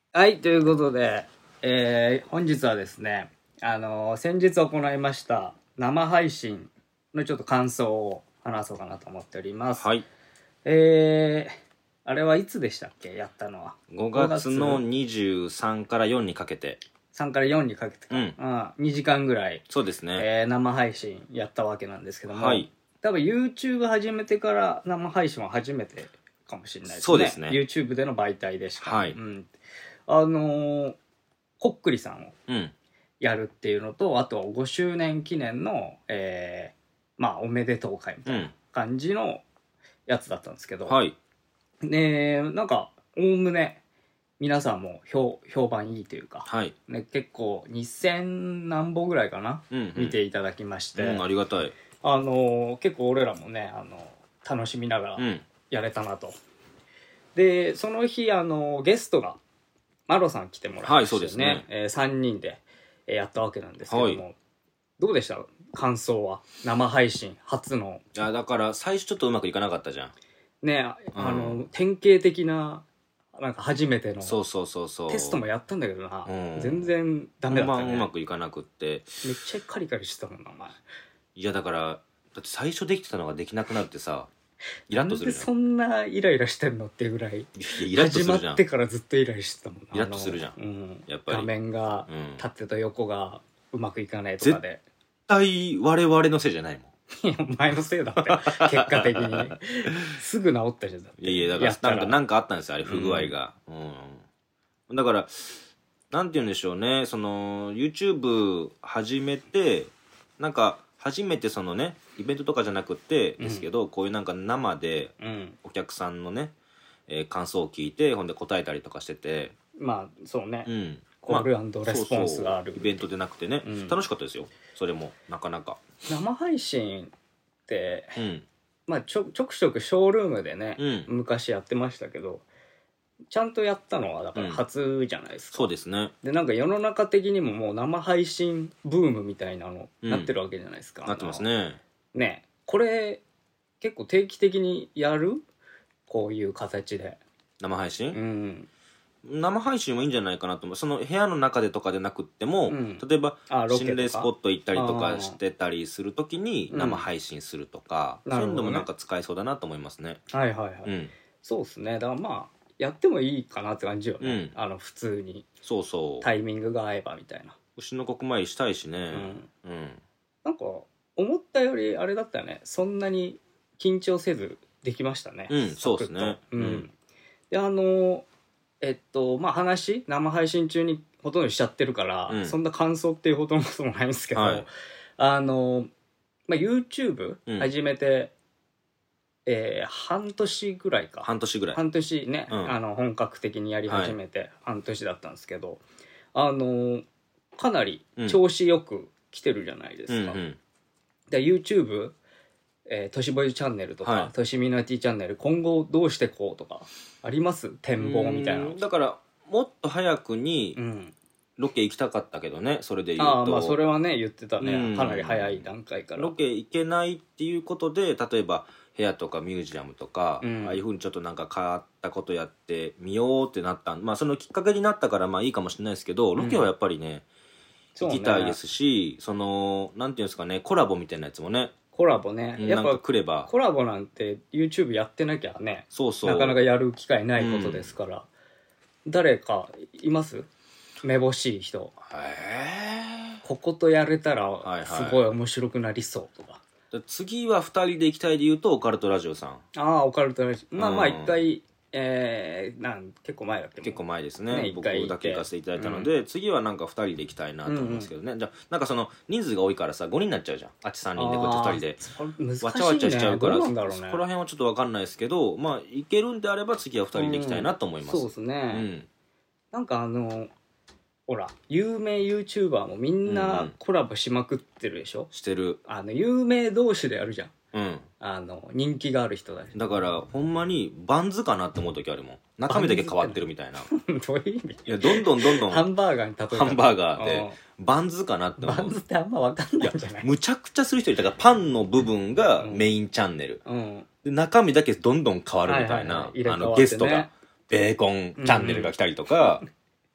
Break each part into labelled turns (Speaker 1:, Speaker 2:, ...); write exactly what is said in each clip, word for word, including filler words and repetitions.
Speaker 1: はい、ということで、えー本日はですね、あのー先日行いました生配信のちょっと感想を話そうかなと思っております。
Speaker 2: はい。
Speaker 1: えー、あれはいつでしたっけ、やったのは。
Speaker 2: ごがつのにじゅうさんからよんにかけて。
Speaker 1: さんからよんにかけてか、
Speaker 2: うん
Speaker 1: うん、にじかんぐらい、
Speaker 2: そうですね。
Speaker 1: えー生配信やったわけなんですけども、
Speaker 2: はい。
Speaker 1: 多分 YouTube 始めてから生配信は初めてかもしれないですね。
Speaker 2: そうですね
Speaker 1: YouTube での媒体でしか。
Speaker 2: はい
Speaker 1: うん、あのーこっくりさんを
Speaker 2: うん。
Speaker 1: やるっていうのと、あとごしゅうねん記念の、えーまあおめでとう会みたいな感じのやつだったんですけど、
Speaker 2: はい。
Speaker 1: ね、なんかおおむね皆さんも評評判いいというか、
Speaker 2: はい。
Speaker 1: ね、結構にせん何本ぐらいかな、
Speaker 2: うん、うん。
Speaker 1: 見ていただきまして、
Speaker 2: うん、ありがたい。
Speaker 1: あの結構俺らもね、あの楽しみながら
Speaker 2: うん。
Speaker 1: やれたなと。でその日、あのゲストがマロさん来てもらいましてね、
Speaker 2: はいそうですね
Speaker 1: えーさんにんでえーやったわけなんですけども、
Speaker 2: はい
Speaker 1: どうでした感想は。生配信初の
Speaker 2: いや、だから最初ちょっとうまくいかなかったじゃん。
Speaker 1: ね、ああの、
Speaker 2: うん
Speaker 1: 典型的ななんか初めての
Speaker 2: そうそうそうそう。
Speaker 1: テストもやったんだけどな、
Speaker 2: うん
Speaker 1: 全然ダメだったね。
Speaker 2: 本番うまくいかなくって。
Speaker 1: めっちゃカリカリしてたもんなお前。
Speaker 2: いや、だから、だって最初できてたのができなくなるってさ、イラッとするじゃん。
Speaker 1: なんでそんなイライラしてんのっていうぐらい、
Speaker 2: いや、イラッとするじゃん
Speaker 1: 始まって。からずっとイライラしてたもんな。
Speaker 2: イラッとするじゃん
Speaker 1: あのうん、
Speaker 2: やっぱり
Speaker 1: 画面が
Speaker 2: うん
Speaker 1: 縦と横がうまくいかないとかで、
Speaker 2: 絶対我々のせいじゃないもん。
Speaker 1: いやお前のせいだって結果的にすぐ治ったじゃん。だって
Speaker 2: いやいや、だ
Speaker 1: やった
Speaker 2: からなんかなんかあったんですよ、あれ不具合が。うん、だからなんて言うんでしょうね、その YouTube 始めて、なんか初めてそのねイベントとかじゃなくてですけど、こういうなんか生で
Speaker 1: うん、
Speaker 2: お客さんのね、えー感想を聞いて、ほんで答えたりとかしてて、
Speaker 1: まあそうね、
Speaker 2: うん、
Speaker 1: コール&レスポンスがある
Speaker 2: そうそうイベントでなくてね、
Speaker 1: うん
Speaker 2: 楽しかったですよ、それもなかなか。
Speaker 1: 生配信って
Speaker 2: うん
Speaker 1: まあちょちょくちょくショールームでね、
Speaker 2: うん
Speaker 1: 昔やってましたけど、ちゃんとやったのはだから初じゃないですか、
Speaker 2: そうですね、
Speaker 1: でなんか世の中的にももう生配信ブームみたいなの
Speaker 2: うん
Speaker 1: なってるわけじゃないですか、
Speaker 2: なってますね。
Speaker 1: ね。これ結構定期的にやる、こういう形で。
Speaker 2: 生配信、
Speaker 1: うん
Speaker 2: 生配信もいいんじゃないかなと思う。その部屋の中でとかでなくっても、
Speaker 1: うん
Speaker 2: 例えば
Speaker 1: あロケとか
Speaker 2: 心霊スポット行ったりと
Speaker 1: あー
Speaker 2: かしてたりするときに
Speaker 1: うん
Speaker 2: 生配信するとか、
Speaker 1: なるほどね
Speaker 2: そういうのもなんか使えそうだなと思いますね。
Speaker 1: はいはいはい、
Speaker 2: うん、
Speaker 1: そうですね。だからまあやってもいいかなって感じよね、
Speaker 2: うん
Speaker 1: あの普通に
Speaker 2: そうそう。
Speaker 1: タイミングが合えばみたいな。
Speaker 2: 牛の国参りしたいしね。
Speaker 1: うん
Speaker 2: うん。
Speaker 1: なんか思ったよりあれだったよね、そんなに緊張せずできましたね。
Speaker 2: うんそうっすね
Speaker 1: サクッとうん、
Speaker 2: うん
Speaker 1: であのえっとまあ話生配信中にほとんどしちゃってるから、
Speaker 2: うん
Speaker 1: そんな感想っていうほどのこともないんですけど、
Speaker 2: はい
Speaker 1: あの、まあ、YouTube
Speaker 2: うん
Speaker 1: 始めて、えー半年ぐらいか、
Speaker 2: 半年ぐらい。
Speaker 1: 半年ね、
Speaker 2: うん
Speaker 1: あの本格的にやり始めて半年だったんですけど、あのかなり調子よく来てるじゃないですか、
Speaker 2: うんうん。
Speaker 1: で YouTube、えー、都市ボーイチャンネルとか、
Speaker 2: はい
Speaker 1: 都市ミナティチャンネル今後どうしてこうとかあります？展望みたいな。
Speaker 2: うんだからもっと早くに
Speaker 1: うん、
Speaker 2: ロケ行きたかったけどね、それで言うと。
Speaker 1: ああまあそれはね言ってたね、
Speaker 2: うん
Speaker 1: かなり早い段階から。
Speaker 2: ロケ行けないっていうことで、例えば部屋とかミュージアムとか、
Speaker 1: うん
Speaker 2: ああいうふうにちょっとなんか変わったことやってみようってなったん、まあそのきっかけになったからまあいいかもしれないですけど、ロケはやっぱりね、
Speaker 1: そうね
Speaker 2: 行きたいですし、そのなんていうんですかね、コラボみたいなやつもね、
Speaker 1: コラボね、や
Speaker 2: なんか
Speaker 1: っぱ
Speaker 2: 来れば。
Speaker 1: コラボなんて YouTube やってなきゃね、
Speaker 2: そうそう、
Speaker 1: なかなかやる機会ないことですから、誰かいます？めぼしい人、
Speaker 2: へ
Speaker 1: こことやれたら
Speaker 2: はいはい
Speaker 1: すごい面白くなりそうとか。
Speaker 2: え。次はふたりで行きたいで言うとオカルトラジオさん。
Speaker 1: ああオカルトラジオ、まあまあ
Speaker 2: うん
Speaker 1: 一回、えー、なん結構前だっけ、
Speaker 2: 結構前です
Speaker 1: ね
Speaker 2: ね、僕
Speaker 1: 一回行って
Speaker 2: だけ行かせていただいたので、次はなんかふたりで行きたいなと思いますけどね、じゃあなんかその人数が多いからさごにんになっちゃうじゃん、あっちさんにんでこっちふたりで
Speaker 1: で
Speaker 2: わちゃわちゃしちゃうから、
Speaker 1: どうなんだろうね。
Speaker 2: そこら辺はちょっと分かんないですけど、まあ行けるんであれば次はふたりで行きたいなと思います。
Speaker 1: そうですね、
Speaker 2: うん
Speaker 1: なんかあのほら有名 YouTuber もみん
Speaker 2: うんう
Speaker 1: なんコラボしまくってるでしょ、
Speaker 2: してる。
Speaker 1: あの有名同士でやるじゃん、
Speaker 2: うん
Speaker 1: あの人気がある人だし。
Speaker 2: だからほんまにバンズかなって思う時あるもん、中身だけ変わってるみたいな。
Speaker 1: どういう意味？
Speaker 2: いやどんどんどんどん
Speaker 1: ハンバーガーに例えたら
Speaker 2: ハンバーガーでバンズかなって思う。
Speaker 1: バンズってあんま分かんないんじゃない？
Speaker 2: むちゃくちゃする人いたから、パンの部分がメインチャンネル、
Speaker 1: うん
Speaker 2: で中身だけどんどん変わるみたいな、
Speaker 1: はいはいはい入れ替
Speaker 2: あ
Speaker 1: わってね
Speaker 2: のゲストがベーコンチャンネルが来たりとか、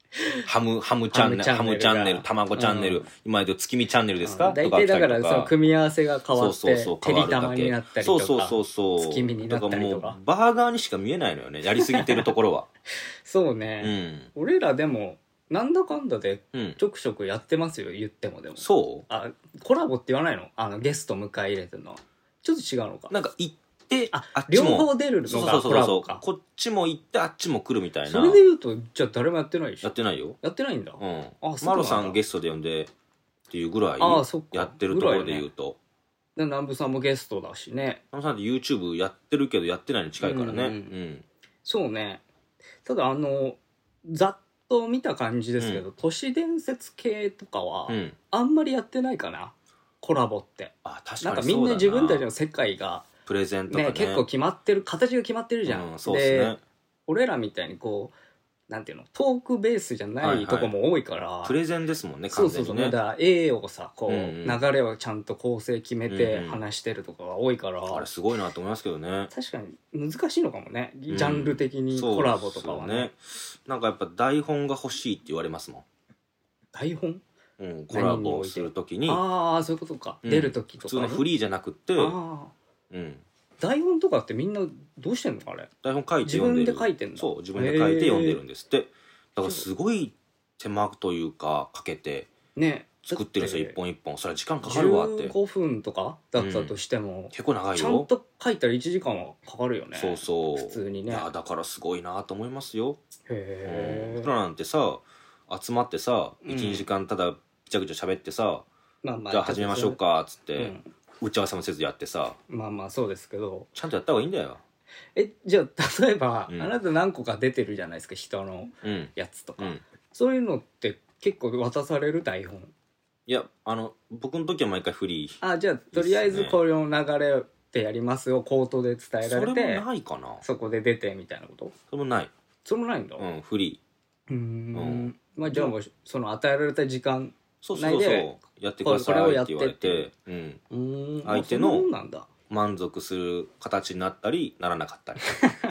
Speaker 2: ハムハムチャンネルハ
Speaker 1: ハムチャンネルが
Speaker 2: ムチャンネル卵チャンネル、
Speaker 1: うん、
Speaker 2: 今で月見チャンネルですか、
Speaker 1: 大
Speaker 2: とか
Speaker 1: 体だから
Speaker 2: 来たりと
Speaker 1: その組み合わせが変わって
Speaker 2: そうそうそう
Speaker 1: てりたまになったりとか
Speaker 2: そうそうそうそう
Speaker 1: 月見になったりとか
Speaker 2: だからもうバーガーにしか見えないのよね、やりすぎてるところは
Speaker 1: そう
Speaker 2: う
Speaker 1: ね、
Speaker 2: ん
Speaker 1: 俺らでもなんだかんだで
Speaker 2: うん
Speaker 1: ちょくちょくやってますよ、言っても。でも
Speaker 2: そ
Speaker 1: あコラボって言わないの、あのゲスト迎え入れてるのはちょっと違うのか
Speaker 2: うなんか行って
Speaker 1: あ
Speaker 2: あっちも
Speaker 1: 両方出る
Speaker 2: そう
Speaker 1: のがコ
Speaker 2: そうそうそう
Speaker 1: ラボか。
Speaker 2: こっちも行ってあっちも来るみたいな。
Speaker 1: それで言うとじゃあ誰もやってないでしょ。
Speaker 2: やってないよ。
Speaker 1: やってないんだ、
Speaker 2: うん
Speaker 1: あそうなんだ
Speaker 2: マロさんゲストで呼んでっていうぐらい
Speaker 1: あそっか
Speaker 2: やってるところで言うと、
Speaker 1: で南部さんもゲストだしね。
Speaker 2: マロさんって YouTube やってるけどやってないに近いからね。
Speaker 1: う
Speaker 2: うんん
Speaker 1: そうね。ただあのざっと見た感じですけど、都市伝説系とかは
Speaker 2: うん
Speaker 1: あんまりやってないかな、コラボって。
Speaker 2: あ確
Speaker 1: なんか
Speaker 2: かにそうだな。
Speaker 1: みんな自分たちの世界が
Speaker 2: プレゼンとかね
Speaker 1: ね結構決まってる、形が決まってるじゃん、
Speaker 2: うん、そうですね。
Speaker 1: 俺らみたいにこうなんていうのトークベースじゃ
Speaker 2: はいはい
Speaker 1: ないとこも多いから、
Speaker 2: プレゼンですもんね、
Speaker 1: そう
Speaker 2: 完全にね。
Speaker 1: そうそうだから A をさこう、
Speaker 2: うんうん
Speaker 1: 流れをちゃんと構成決めて
Speaker 2: うんうん
Speaker 1: 話してるとかが多いから、
Speaker 2: あれすごいなと思いますけどね。
Speaker 1: 確かに難しいのかもね、ジャンル的にコラボとかは
Speaker 2: そう
Speaker 1: ね。
Speaker 2: ですよね。なんかやっぱ台本が欲しいって言われますも
Speaker 1: 台本
Speaker 2: ん。うん、コラボをするときに
Speaker 1: ああそういうことか、
Speaker 2: うん
Speaker 1: 出る時とか
Speaker 2: 普通のフリーじゃなくて、
Speaker 1: ああ
Speaker 2: うん、
Speaker 1: 台本とかってみんなどうしてんのあれ。
Speaker 2: 台本書いて読んでる。
Speaker 1: 自分で書いてんだ
Speaker 2: そう自分で書いて読んでるんですって。だからすごい手間というかかけて
Speaker 1: ね
Speaker 2: 作ってるんですよ、
Speaker 1: だ
Speaker 2: 一本一本。それは時間かかるわって。
Speaker 1: じゅうごふんとかだったとしても、
Speaker 2: 結構長い
Speaker 1: ちゃん
Speaker 2: よ。
Speaker 1: と書いたらいちじかんはかかるよね。
Speaker 2: そうそう
Speaker 1: 普通にね。
Speaker 2: いやだからすごいなと思いますよ。
Speaker 1: へえ
Speaker 2: うん僕らなんてさ集まってさ
Speaker 1: うん
Speaker 2: いち、にじかんただぐちゃぐちゃ喋ってさ、
Speaker 1: まあまあ
Speaker 2: じゃあ始めましょうかっつって、
Speaker 1: うん
Speaker 2: 打ち合わせもせずやってさ
Speaker 1: まあまあそうですけど、
Speaker 2: ちゃんとやった方がいいんだよ。
Speaker 1: えじゃあ例えば、
Speaker 2: うん
Speaker 1: あなた何個か出てるじゃないですか人の
Speaker 2: うん
Speaker 1: やつとか、
Speaker 2: うん
Speaker 1: そういうのって結構渡される台本。
Speaker 2: いやあの僕の時は毎回フリー。
Speaker 1: あじゃあとりあえずこの流れでやりますよ口頭で伝えら
Speaker 2: それ
Speaker 1: れて
Speaker 2: もないかな。
Speaker 1: そこで出てみたいなこと。
Speaker 2: それもない。
Speaker 1: それもないんだ。
Speaker 2: うんフリー。
Speaker 1: うーんまあじゃあもうその与えられた時間
Speaker 2: そうそうそうそう
Speaker 1: ないで
Speaker 2: やってくださ
Speaker 1: これを
Speaker 2: いって言われ
Speaker 1: やってって
Speaker 2: て、うん、
Speaker 1: うーん
Speaker 2: 相手の
Speaker 1: あそんなもんなんだ。
Speaker 2: 満足する形になったりならなかったり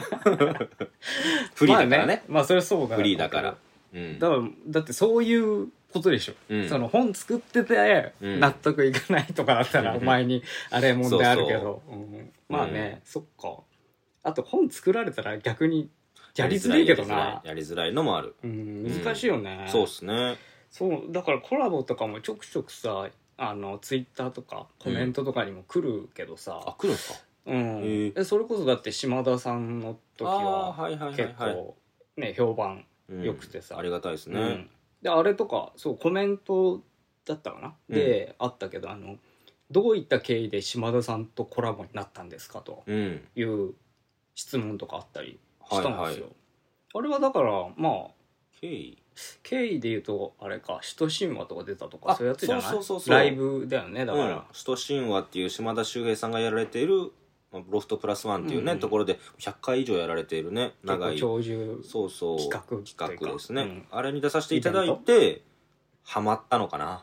Speaker 2: フリーだからね,、
Speaker 1: まあ、まあそれはそうだ
Speaker 2: フリーだから、うん
Speaker 1: だからだってそういうことでしょ、
Speaker 2: うん
Speaker 1: その本作ってて
Speaker 2: うん
Speaker 1: 納得いかないとかだったら
Speaker 2: うん
Speaker 1: お前にあれ問題あるけ
Speaker 2: そう
Speaker 1: どうんまあね、そっか。あと本作られたら逆にやりづら
Speaker 2: やり
Speaker 1: いけどな。
Speaker 2: やりづらいのもある。
Speaker 1: うん難しいよね、
Speaker 2: そうっすね。
Speaker 1: そうだからコラボとかもちょくちょくさあのツイッターとかコメントとかにも来るけどさ、
Speaker 2: あ来るんですか。
Speaker 1: うん
Speaker 2: へえ
Speaker 1: えそれこそだって島田さんの時
Speaker 2: あ
Speaker 1: は
Speaker 2: ーはいはいはい
Speaker 1: 結
Speaker 2: はい
Speaker 1: 構ね評判
Speaker 2: うん
Speaker 1: 良くてさ、
Speaker 2: ありがたいですね、
Speaker 1: うんであれとかそうコメントだったかな、
Speaker 2: うん
Speaker 1: であったけどあのどういった経緯で島田さんとコラボになったんですかと
Speaker 2: うん
Speaker 1: いう質問とかあったりしたんですよ、
Speaker 2: はいはい
Speaker 1: あれはだからまあ
Speaker 2: 経緯
Speaker 1: 経緯で言うとあれか使徒神話とか出たとか
Speaker 2: あ
Speaker 1: そういうやつじゃない
Speaker 2: そうそうそうそう
Speaker 1: ライブだよねだから、
Speaker 2: うん、首都神話っていう島田秀平さんがやられているまあロフトプラスワンっていうね、
Speaker 1: うん
Speaker 2: ところでひゃっかい以上やられているね長い
Speaker 1: 結構長寿
Speaker 2: そうそう
Speaker 1: 企画というか
Speaker 2: 企画ですね、
Speaker 1: うん
Speaker 2: あれに出させていただいてハマったのかな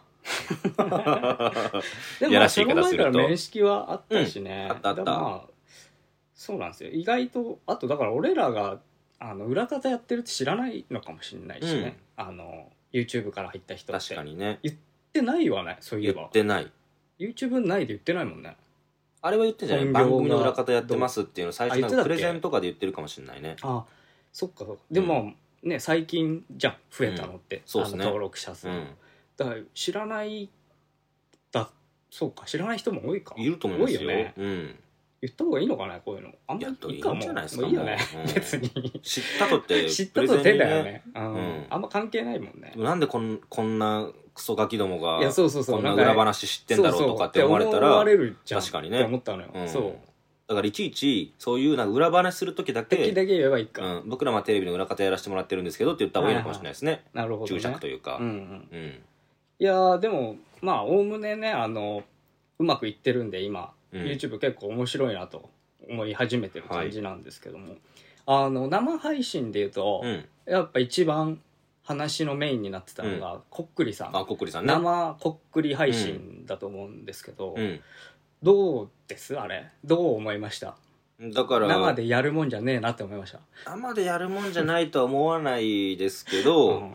Speaker 1: でも
Speaker 2: やらし
Speaker 1: まあその
Speaker 2: い言い方すると
Speaker 1: 前から面識はあったしね、
Speaker 2: うんあったあった
Speaker 1: だからまあそうなんですよ意外とあとだから俺らがあの裏方やってるって知らないのかもしれないしね、あの YouTube から入った人って
Speaker 2: 確かにね
Speaker 1: 言ってないわねそういえ
Speaker 2: 言
Speaker 1: ば
Speaker 2: ってない
Speaker 1: YouTube ないで言ってないもんね。
Speaker 2: あれは言ってんじゃない
Speaker 1: 本業が
Speaker 2: 番組の裏方やってますっていうの最初なん
Speaker 1: あ言ってたっけ
Speaker 2: かプレゼンとかで言ってるかもしれないね
Speaker 1: あそっかそっかでも、ね最近じゃん増えたのって、
Speaker 2: うんそうっすね
Speaker 1: あの登録者数、
Speaker 2: うん
Speaker 1: だから知らないだそうか知らない人も多いか
Speaker 2: いると思いますよ
Speaker 1: 多いよね。
Speaker 2: うん、
Speaker 1: 言った方がいいのかなこういうのあんまりいいかも
Speaker 2: いやいいんじゃないですか
Speaker 1: もういいよね、
Speaker 2: もううん
Speaker 1: 別に
Speaker 2: 知ったとって
Speaker 1: 知ったと手だよ
Speaker 2: プレゼンに
Speaker 1: ね、うん
Speaker 2: うん
Speaker 1: あんま関係ないもんね。
Speaker 2: でもなんでこんこんなクソガキどもが
Speaker 1: いやそうそうそう
Speaker 2: こんな
Speaker 1: なんか
Speaker 2: 裏話知ってんだろうとかって思われた
Speaker 1: そうそうって思わ
Speaker 2: ら
Speaker 1: れるじゃん
Speaker 2: 確かにね
Speaker 1: って思ったのよ、
Speaker 2: うん
Speaker 1: そう
Speaker 2: だからいちいちそういうなんか裏話する時だけ
Speaker 1: 時だけ言えばいいか、
Speaker 2: うん、僕らはテレビの裏方やらせてもらってるんですけどって言った方がいいのかもしれないですね、
Speaker 1: なるほどね
Speaker 2: 注釈というか、
Speaker 1: うんうん
Speaker 2: うん
Speaker 1: いやーでもまあおおむねねあのうまくいってるんで今、
Speaker 2: うん
Speaker 1: YouTube 結構面白いなと思い始めてる感じなんですけども、あの生配信でいうと、
Speaker 2: うん、
Speaker 1: やっぱ一番話のメインになってたのが、こっくりさん
Speaker 2: あこっくりさんね
Speaker 1: 生こっくり配信だと思うんですけど、
Speaker 2: うん
Speaker 1: どうですあれどう思いました？
Speaker 2: だから
Speaker 1: 生でやるもんじゃねえなって思いました。
Speaker 2: 生でやるもんじゃないとは思わないですけど、
Speaker 1: うん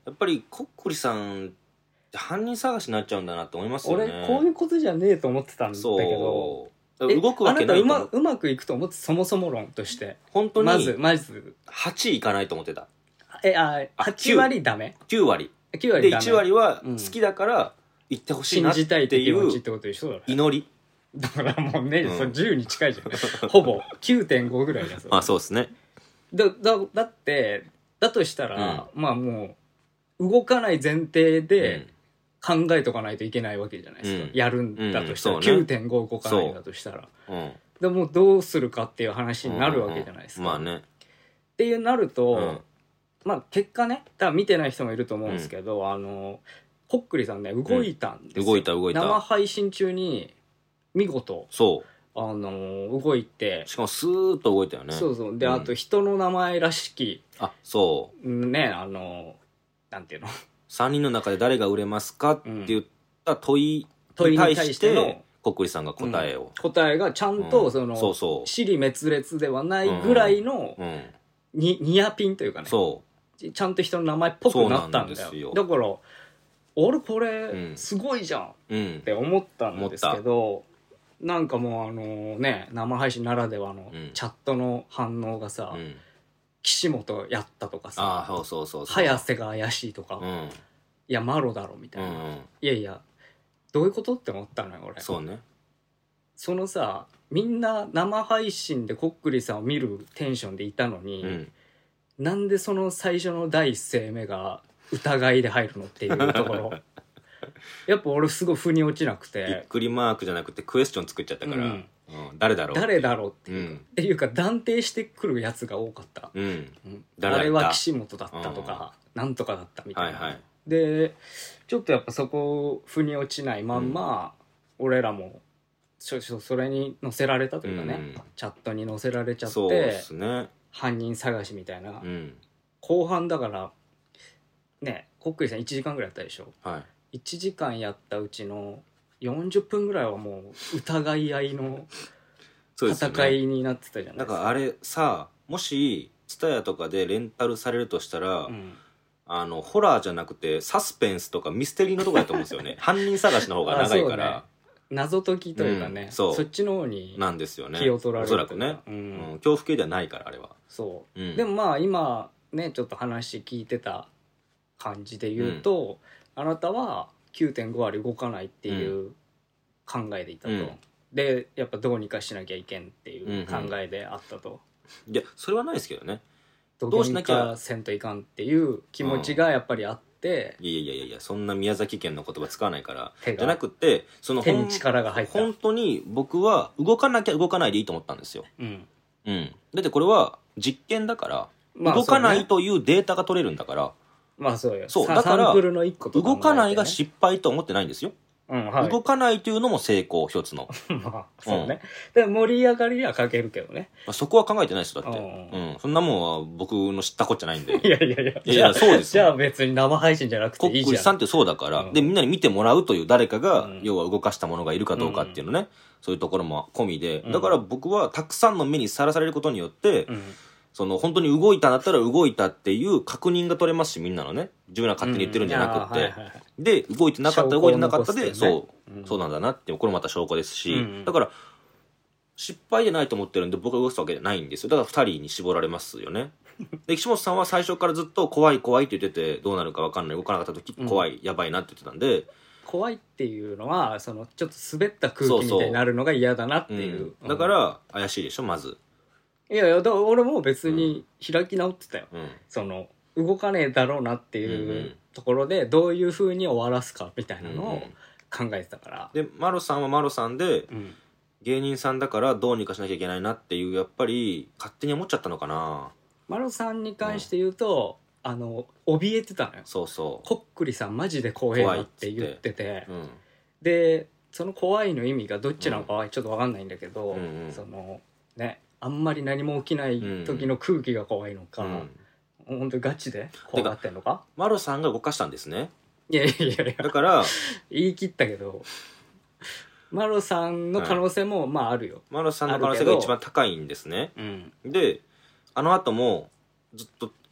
Speaker 2: やっぱりコックリさんって犯人探しになっちゃうんだなって思いますよね。
Speaker 1: 俺こういうことじゃねえと思ってたんだけど、
Speaker 2: そう動くわけないと思
Speaker 1: あなたうまうまくいくと思って、そもそも論として
Speaker 2: 本当に
Speaker 1: まずまず
Speaker 2: はちいかないと思ってた。
Speaker 1: えあはち割ダメ
Speaker 2: きゅう割
Speaker 1: きゅう割ダメ
Speaker 2: でいち割は好きだから行ってほしいなって
Speaker 1: 信じたいって気
Speaker 2: いう
Speaker 1: 持ちってことでしょ。
Speaker 2: 祈り。
Speaker 1: だからもうね、
Speaker 2: うん
Speaker 1: それじゅうに近いじゃんほぼ きゅうてんご ぐらいだそれ
Speaker 2: まあそうですね。
Speaker 1: だだだってだとしたら、まあもう動かない前提で考えとかないといけないわけじゃないですか、
Speaker 2: うん
Speaker 1: やるんだとしたら、
Speaker 2: うんそうね
Speaker 1: きゅうてんご 動かないんだとしたら、
Speaker 2: うん
Speaker 1: でもうどうするかっていう話になるわけじゃないですか、
Speaker 2: まあね。
Speaker 1: っていうなると、
Speaker 2: うん
Speaker 1: まあ結果ね多分見てない人もいると思うんですけど、あのコックリさんね動いたんですよ、
Speaker 2: 動いた動いた。
Speaker 1: 生配信中に見事
Speaker 2: そう
Speaker 1: あの動いて、
Speaker 2: しかもスーッと動いたよね。
Speaker 1: そうそうで、
Speaker 2: うん
Speaker 1: あと人の名前らしき
Speaker 2: あそう
Speaker 1: ねあのなんていうの
Speaker 2: さんにんの中で誰が売れますかって言った問い
Speaker 1: 問いに
Speaker 2: に対し
Speaker 1: 対しての
Speaker 2: てコックリさんが答えを、
Speaker 1: 答えがちゃん
Speaker 2: うん
Speaker 1: とその、
Speaker 2: そうそう
Speaker 1: 支離滅裂ではないぐらいの
Speaker 2: うん、
Speaker 1: にニアピンというかね、
Speaker 2: そ
Speaker 1: ちゃんと人の名前っぽくなったんだ
Speaker 2: そうなんですよ
Speaker 1: よ。だから俺こ
Speaker 2: う
Speaker 1: れ
Speaker 2: ん
Speaker 1: すごいじゃんっ
Speaker 2: ううん
Speaker 1: て思ったんですけど、なんかもうあのね生配信ならではの
Speaker 2: うん
Speaker 1: チャットの反応がさ、
Speaker 2: うん
Speaker 1: 岸本やったとかさ、
Speaker 2: ああそうそうそうそう
Speaker 1: 早瀬が怪しいとか、い
Speaker 2: うん
Speaker 1: やマロだろみたいな、
Speaker 2: うんうん
Speaker 1: いやいやどういうことって思ったのよ俺。
Speaker 2: そうね
Speaker 1: そのさみんな生配信でコックリさんを見るテンションでいたのに、
Speaker 2: うん
Speaker 1: なんでその最初の第一声目が疑いで入るのっていうところやっぱ俺すごい腑に落ちなく
Speaker 2: びってくりマークじゃなくてクエスチョン作っちゃったから、
Speaker 1: う
Speaker 2: うんん誰だろう
Speaker 1: 誰だろうっていうか、
Speaker 2: うん
Speaker 1: っていうか断定してくるやつが多かった、
Speaker 2: うん
Speaker 1: うん
Speaker 2: 誰だった
Speaker 1: あれは岸本だったとか、なんとかだったみたいな、
Speaker 2: はいはい
Speaker 1: でちょっとやっぱそこ腑に落ちないまんま、俺らもちょちょそれに載せられたというかね、
Speaker 2: うん
Speaker 1: チャットに載せられちゃっ
Speaker 2: そうで
Speaker 1: て
Speaker 2: すね
Speaker 1: 犯人探しみたいな、
Speaker 2: うん
Speaker 1: 後半だからねコックリさんいちじかんぐらいやったでしょ。
Speaker 2: はい
Speaker 1: いちじかんやったうちのよんじゅっぷんぐらいはもう疑い合いの
Speaker 2: そうですよ
Speaker 1: 戦
Speaker 2: ね
Speaker 1: いになってたじゃないですか。
Speaker 2: だからあれさもし ツタヤ とかでレンタルされるとしたら、
Speaker 1: うん
Speaker 2: あのホラーじゃなくてサスペンスとかミステリーのとこやと思うんですよね犯人探しの方が長いから、
Speaker 1: 謎解きというかね、
Speaker 2: うんそう
Speaker 1: そっちの方に
Speaker 2: なんですよね
Speaker 1: 気を取られる
Speaker 2: おそらくね、
Speaker 1: う
Speaker 2: うん
Speaker 1: ん
Speaker 2: 恐怖系ではないからあれは、
Speaker 1: そう、
Speaker 2: うん
Speaker 1: でもまあ今ねちょっと話聞いてた感じで言うと、あなたは きゅうてんご 割動かないっていう考えでいたと、
Speaker 2: うん
Speaker 1: でやっぱどうにかしなきゃいけんっていう考えであったと、
Speaker 2: いやそれはないですけどね
Speaker 1: ど
Speaker 2: どうしなきゃ
Speaker 1: うにかせんといかんっていう気持ちがやっぱりあって、
Speaker 2: いやいやいやいやそんな宮崎県の言葉使わないから
Speaker 1: 手が
Speaker 2: じゃなくてその
Speaker 1: 手に力が入った。
Speaker 2: 本当に僕は動かなきゃ動かないでいいと思ったんですよ、
Speaker 1: うん
Speaker 2: うん、だってこれは実験だから、
Speaker 1: まあ
Speaker 2: 動かな
Speaker 1: そうね
Speaker 2: いというデータが取れるんだから、
Speaker 1: まあそうよ。さ
Speaker 2: そうだから
Speaker 1: サンプルの一個と考えてね
Speaker 2: 動かないが失敗とは思ってないんですよ、
Speaker 1: うんはい、
Speaker 2: 動かないというのも成功一つの
Speaker 1: まあそうね、で盛り上がりはかけるけどね。
Speaker 2: まあそこは考えてないですよだって、
Speaker 1: う
Speaker 2: うん、そんなもんは僕の知ったこっちゃないんで
Speaker 1: いやいやいや
Speaker 2: いやいやそうですよ
Speaker 1: じゃあ別に生配信じゃなく
Speaker 2: コ
Speaker 1: ていいじゃん。
Speaker 2: ックリさんってそうだから、
Speaker 1: うん
Speaker 2: でみんなに見てもらうという誰かが、
Speaker 1: うん
Speaker 2: 要は動かしたものがいるかどうかっていうのね、そういうところも込みで、
Speaker 1: うん
Speaker 2: だから僕はたくさんの目にさらされることによって、
Speaker 1: うん
Speaker 2: その本当に動いたんだったら動いたっていう確認が取れますしみんなのね自分ら勝手に言ってるんじゃなくって、
Speaker 1: うんあーはいはいはい
Speaker 2: で動いてなかった
Speaker 1: 証拠を
Speaker 2: 動いてなかったで、
Speaker 1: 残すっていうね
Speaker 2: そう、
Speaker 1: うん
Speaker 2: そうなんだなってこれまた証拠ですし、
Speaker 1: うん
Speaker 2: だから失敗じゃないと思ってるんで僕が動かすわけじゃないんですよだからふたりに絞られますよねで岸本さんは最初からずっと怖い怖いって言っててどうなるか分かんない動かなかった時怖い、やばいなって言ってたんで、
Speaker 1: 怖いっていうのはそのちょっと滑った空気みたいになるのが嫌だなっていう、
Speaker 2: うんだから怪しいでしょまず、
Speaker 1: いやいやだから俺も別に開き直ってたよ、
Speaker 2: うん、
Speaker 1: その動かねえだろうなって
Speaker 2: うんう
Speaker 1: いうんところでどういう風に終わらすかみたいなのを考えてたから、
Speaker 2: でマロさんはマロさんで
Speaker 1: うん
Speaker 2: 芸人さんだからどうにかしなきゃいけないなっていうやっぱり勝手に思っちゃったのかな。
Speaker 1: マロさんに関して言うと、あの怯えてたのよ。
Speaker 2: そうそう
Speaker 1: こっくりさんマジで怖えなって言ってて、
Speaker 2: うん
Speaker 1: でその怖いの意味がどっちなのかはちょっと分かんないんだけど、
Speaker 2: うんうん
Speaker 1: そのねあんまり何も起きない時の空気が怖いのか、
Speaker 2: うん
Speaker 1: 本当にガチで怖がってんのか。
Speaker 2: マロさんが動かしたんですね。
Speaker 1: いやいやいやいや
Speaker 2: だから
Speaker 1: 言い切ったけどマロさんの可能性もまああるよ、
Speaker 2: マロさんの可能性が一番高いんですね。
Speaker 1: うん
Speaker 2: であの後もずっと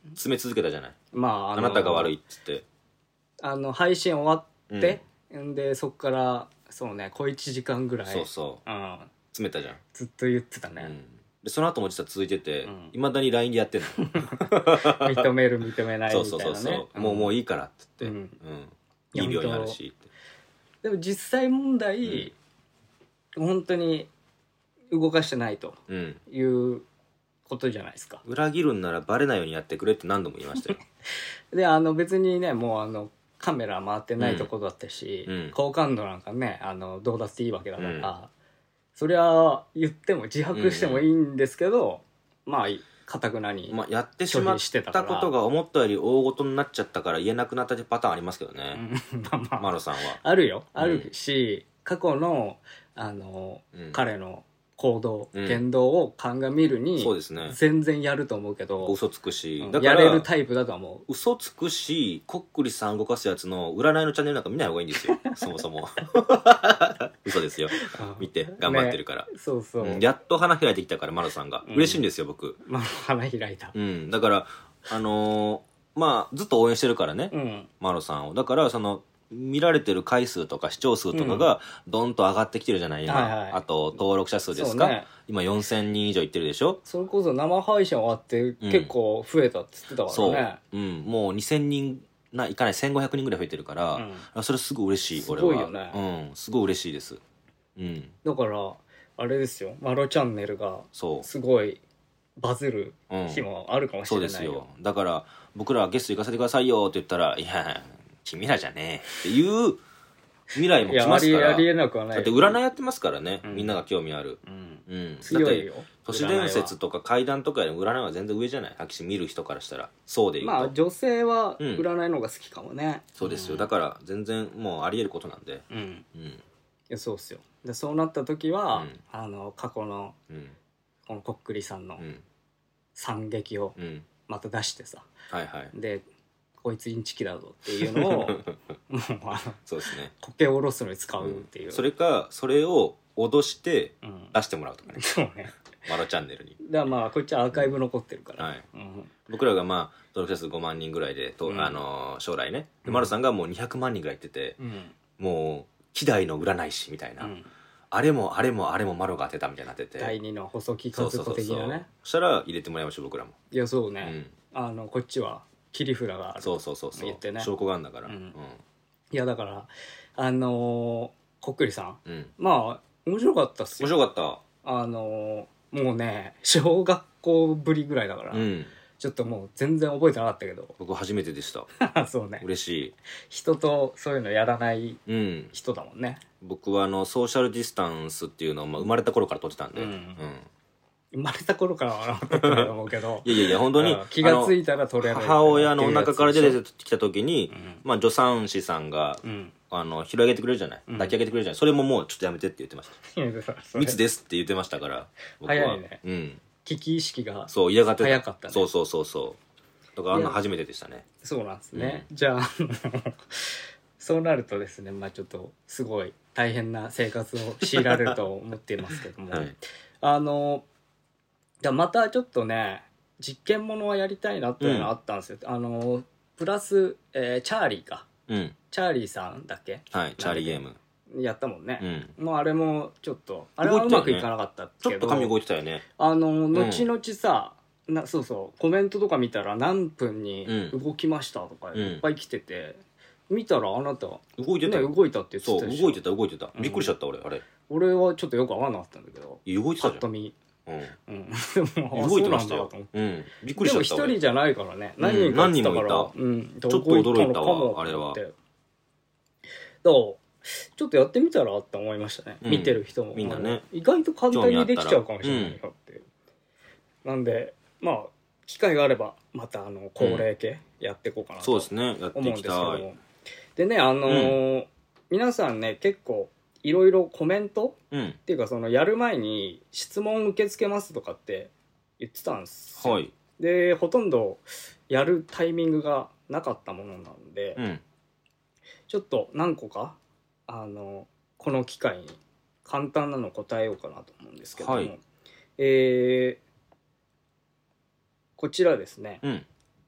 Speaker 2: 詰め続けたじゃない。
Speaker 1: まあ、
Speaker 2: あなたが悪いっつって。
Speaker 1: あの配信終わって、うん、でそっからそうね小いちじかんぐらい
Speaker 2: そうそう、うん、詰めたじゃん。
Speaker 1: ずっと言ってたね、うん、
Speaker 2: でその後も実は続いてていま、うん、だに ライン でやってんの
Speaker 1: 認める認めないみたいなね。
Speaker 2: そうそうそうそう、うん、もうもういいからっつって、うんうん、いい病院あるしって。
Speaker 1: でも実際問題、うん、本当に動かしてないということじゃないですか。
Speaker 2: 裏切るんならバレないようにやってくれって何度も言いましたよ
Speaker 1: であの別にねもうあのカメラ回ってないとこだったし、うん、好感度なんかねあのどうだっていいわけだから、うん、そりゃ言っても自白してもいいんですけど、うん、まあかたくなに、
Speaker 2: まあ、やってしまったことが思ったより大事になっちゃったから言えなくなったパターンありますけどね、まあまあ、マロさんは
Speaker 1: あるよあるし、うん、過去のあの、うん、彼の行動、うん、言動を鑑みるにそうです、ね、全然やると思うけど
Speaker 2: 嘘つくし、
Speaker 1: うん、だからやれるタイプだと思う。
Speaker 2: 嘘つくしこっくりさん動かすやつの占いのチャンネルなんか見ない方がいいんですよそもそも嘘ですよ見て頑張ってるから、ね、
Speaker 1: そうそう、
Speaker 2: うん、やっと花開いてきたからマロさんが、うん、嬉しいんですよ僕、
Speaker 1: まあ、花開いた、
Speaker 2: うん、だからあのー、まあずっと応援してるからね、うん、マロさんをだからその見られてる回数とか視聴数とかがどんと上がってきてるじゃない今、はいはい、あと登録者数ですか、ね、今よんせんにん以上いってるでしょ。
Speaker 1: それこそ生配信終わって結構増えたって言ってたからね、
Speaker 2: うん、そう、うん、もうにせんにんないかないせんごひゃくにんぐらい増えてるから、うん、それすごい嬉しい。
Speaker 1: すごいよね、
Speaker 2: 俺は、うん、すごい嬉しいです、うん、
Speaker 1: だからあれですよマロチャンネルがすごいバズる日もあるかもしれないよ、うん、そうですよ。
Speaker 2: だから僕らゲスト行かせてくださいよって言ったらいや君らじゃねえっていう未来も来ますから。いやありえなくはない。だって占いやってますからね、うん、みんなが興味ある、うんうん、強いよ。都市伝説とか怪談とかより占いは全然上じゃない。actually見る人からしたらそうでいうと、
Speaker 1: まあ女性は占いの方が好きかもね、
Speaker 2: うん、そうですよ。だから全然もうありえることなんで、うん、うん、
Speaker 1: いやそうっすよ。でそうなった時は、うん、あの過去の、うん、このこっくりさんの惨劇をまた出してさ、うん、はいはい、でこいつインチキだぞっていうのをもうあの
Speaker 2: そうですね
Speaker 1: こけ下ろすのに使うっていう、
Speaker 2: うん、それかそれを脅して出してもらうとかね、うん、
Speaker 1: そうね
Speaker 2: マロチャンネルに
Speaker 1: だからまあこっちはアーカイブ残ってるから、
Speaker 2: うん、はい、うん、僕らがまあ登録者数ごまんにんぐらいでと、うん、あの将来ねでマロさんがもうにひゃくまんにんぐらい行ってて、うん、もう希代の占い師みたいな、うん、あれもあれもあれもマロが当てたみたいになってて
Speaker 1: 第二の細木和子的なね。そうそうそうそう。
Speaker 2: そしたら入れてもらいましょう僕らも。
Speaker 1: いやそうね、うん、あのこっちは切り札がある
Speaker 2: そうそうそうそう言ってね証拠があるんだから、うんうん、
Speaker 1: いやだからあのー、こっくりさん、うん、まあ面白かったっす
Speaker 2: よ。面白かった。
Speaker 1: あのー、もうね小学校ぶりぐらいだから、うん、ちょっともう全然覚えてなかったけど
Speaker 2: 僕初めてでした
Speaker 1: そうね
Speaker 2: 嬉しい。
Speaker 1: 人とそういうのやらない人だもんね、
Speaker 2: うん、僕はあのソーシャルディスタンスっていうのを、まあ、生まれた頃から取ってたんで、うんうん
Speaker 1: 生まれた頃からはなかったと思うけど
Speaker 2: いやいやいや本当に
Speaker 1: 気がついたら取れない
Speaker 2: 母親のお腹から出てきた時に、うん、まあ助産師さんが、うん、あの広げてくれるじゃない、うん、抱き上げてくれるじゃない。それももうちょっとやめてって言ってました密ですって言ってましたから僕は
Speaker 1: 早いね、うん、危機意識が
Speaker 2: そう嫌がって
Speaker 1: 早かったね。
Speaker 2: そうそうそうそうだからあんな初めてでしたね。
Speaker 1: そうなんですね、うん、じゃあそうなるとですねまあちょっとすごい大変な生活を強いられると思っていますけども、はい、あのじゃまたちょっとね実験ものはやりたいなっていうのがあったんですよ、うん、あのプラス、えー、チャーリーか、うん、チャーリーさんだっけ。
Speaker 2: はいチャーリーゲーム
Speaker 1: やったもんね、うん、もうあれもちょっとあれはうまくいかなかったけど、
Speaker 2: ね、ちょっと髪動いてたよね。
Speaker 1: あの後々さ、うん、なそうそうコメントとか見たら何分に動きましたとかいっぱい来てて、うん、見たらあなた
Speaker 2: 動いてた、
Speaker 1: ね、動いたって言ってたでしょ。
Speaker 2: そう動いてた動いてたびっくりしちゃった、うん、俺あれ
Speaker 1: 俺はちょっとよく分かんなかったんだけど
Speaker 2: 動いてたじゃん。
Speaker 1: パッと見うんうん、
Speaker 2: でも動いてましたよ。うん、びっくりしちゃった。
Speaker 1: でも一人じゃないからね。何人か来たから、うん、
Speaker 2: ちょっと驚いたわあれは。だから
Speaker 1: ちょっとやってみたらって思いましたね、うん、見てる人も
Speaker 2: みんなね
Speaker 1: 意外と簡単にできちゃうかもしれないよって、うん、なんでまあ機会があればまたあの恒例系やっていこうかなと思うんですけども、うんね、でねあのーうん、皆さんね結構いろいろコメント、うん、っていうかそのやる前に質問受け付けますとかって言ってたんですよ、はい、でほとんどやるタイミングがなかったものなんで、うん、ちょっと何個かあのこの機会に簡単なの答えようかなと思うんですけども、はい、えー、こちらですね、うん、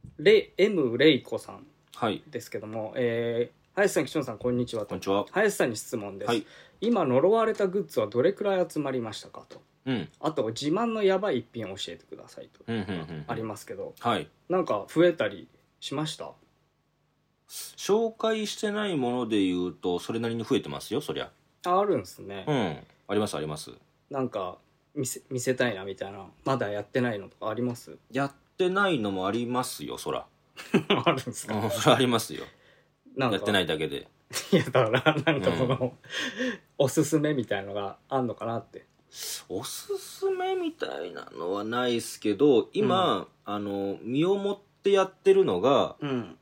Speaker 1: レ M レイコさん
Speaker 2: はい
Speaker 1: ですけども、えー林さん、岸本さん、こんにちはと。
Speaker 2: こんにちは。
Speaker 1: 林さんに質問です、
Speaker 2: はい、
Speaker 1: 今呪われたグッズはどれくらい集まりましたかと、
Speaker 2: うん、
Speaker 1: あと自慢のやばい一品を教えてくださいと、
Speaker 2: うんうんうんうん、
Speaker 1: ありますけど、
Speaker 2: はい、
Speaker 1: なんか増えたりしました？
Speaker 2: 紹介してないもので言うとそれなりに増えてますよ、そりゃ。
Speaker 1: あ、あるんですね。
Speaker 2: うん、ありますあります。
Speaker 1: なんか見せ、見せたいなみたいな、まだやってないのとかあります？
Speaker 2: やってないのもありますよ、そら。
Speaker 1: あるんですか？
Speaker 2: うん、それありますよ。
Speaker 1: なんか
Speaker 2: やってないだけで。
Speaker 1: いやだからなんかその、うん、おすすめみたいのがあんのかなって。
Speaker 2: おすすめみたいなのはないっすけど今、うん、あの身をもってやってるのが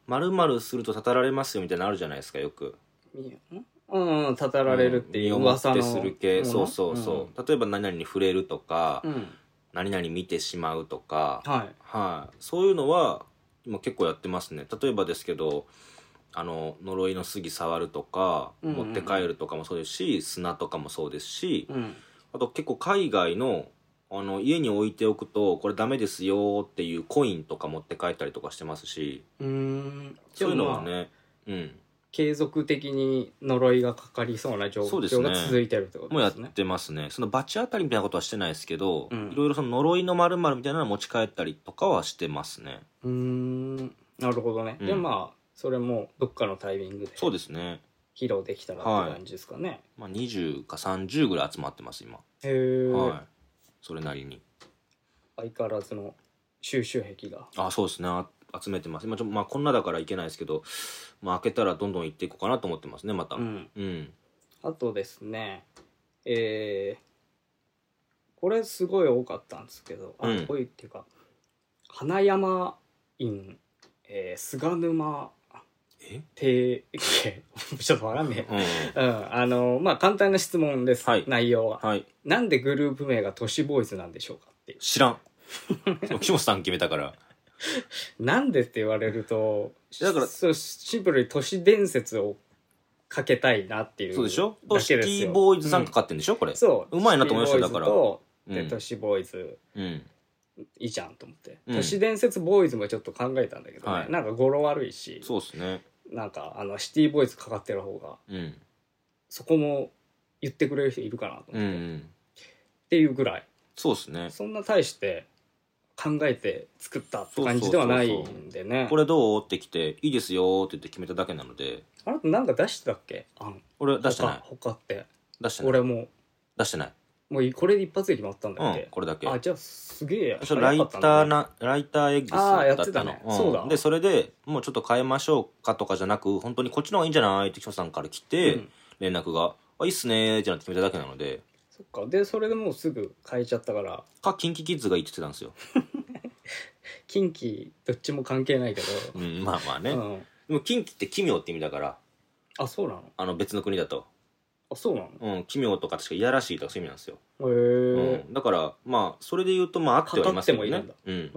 Speaker 2: 〇〇するとたたられますよみたいなのあるじゃないですか、よく。
Speaker 1: うんうん、たたられるっていう噂の、
Speaker 2: 身をもってする系、そうそうそう、うん、例えば何々に触れるとか、うん、何々見てしまうとか、
Speaker 1: はい
Speaker 2: はい、そういうのは今結構やってますね。例えばですけど、あの呪いの杉触るとか、うんうんうん、持って帰るとかもそうですし、砂とかもそうですし、うん、あと結構海外の、あの家に置いておくとこれダメですよっていうコインとか持って帰ったりとかしてますし、
Speaker 1: うーん、
Speaker 2: そういうのはね、うん、
Speaker 1: 継続的に呪いがかかりそうな状況が続いてるってことですね。
Speaker 2: もうやってますね。その罰当たりみたいなことはしてないですけど、うん、いろいろその呪いの〇〇みたいなのを持ち帰ったりとかはしてますね。
Speaker 1: うーん、なるほどね、うん、でまあそれもどっかのタイミングで
Speaker 2: そうですね
Speaker 1: 披露できたらって感じですかね、はい、
Speaker 2: まあ、にじゅうかさんじゅうぐらい集まってます今。
Speaker 1: へえ、
Speaker 2: はい、それなりに
Speaker 1: 相変わらずの収集癖が。
Speaker 2: あ、そうですね、集めてます今ちょ、まあ、こんなだからいけないですけど、まあ、開けたらどんどんいっていこうかなと思ってますね、また。うん、うん、
Speaker 1: あとですね、えー、これすごい多かったんですけど、あ、うん、こういうっていうか花山院、えー、菅沼
Speaker 2: え
Speaker 1: ちょっとわかんねえ、うんうん、あのまあ簡単な質問です、はい、内容は、はい、なんでグループ名が都市ボーイズなんでしょうかっていう。
Speaker 2: 知らん岸本さん決めたから
Speaker 1: なんでって言われるとだからそうシンプルに都市伝説をかけたいなっていう。
Speaker 2: そうでしょ、都市ティーボーイズさんかかってんでしょ、うん、これそううまいなと思いました。だから
Speaker 1: とで都市ボーイズ、うん、いいじゃんと思って、うん、都市伝説ボーイズもちょっと考えたんだけどね、はい、なんか語呂悪いし、
Speaker 2: そうですね、
Speaker 1: なんかあのシティボーイズかかってる方が、うん、そこも言ってくれる人いるかなと思って、うんうん、っていうぐらい。
Speaker 2: そうですね、
Speaker 1: そんな大して考えて作ったって感じではないんでね。
Speaker 2: これどうって来ていいですよって言って決めただけなので。
Speaker 1: あなたなんか出してたっけ？あん
Speaker 2: 俺出してない。
Speaker 1: 他って
Speaker 2: 出してない。
Speaker 1: 俺も
Speaker 2: 出してない。
Speaker 1: もうこれで一発で決まったんだっけ、うん、
Speaker 2: これだけ。
Speaker 1: あ、じゃあすげえ、
Speaker 2: ね、ライターなライターエッグスだったの。ね、うん、そうだ。でそれでもうちょっと変えましょうかとかじゃなく、本当にこっちの方がいいんじゃないって岸本さんから来て、うん、連絡があいいっすねーってなって決めただけなので。
Speaker 1: そっか。でそれでもうすぐ変えちゃったから。
Speaker 2: かキンキキッズがいいって言ってたんですよ
Speaker 1: キンキどっちも関係ないけど、
Speaker 2: うん、まあまあね、うん、でもキンキって奇妙って意味だから。
Speaker 1: あ、そうなの？
Speaker 2: あの別の国だと。
Speaker 1: あ、そうなの？
Speaker 2: うん、奇妙とか確かいやらしいとかそういう意味なんですよ。
Speaker 1: へえ、
Speaker 2: うん、だからまあそれで言うとまああってはいますけどね。かかってもいいんだ。うん、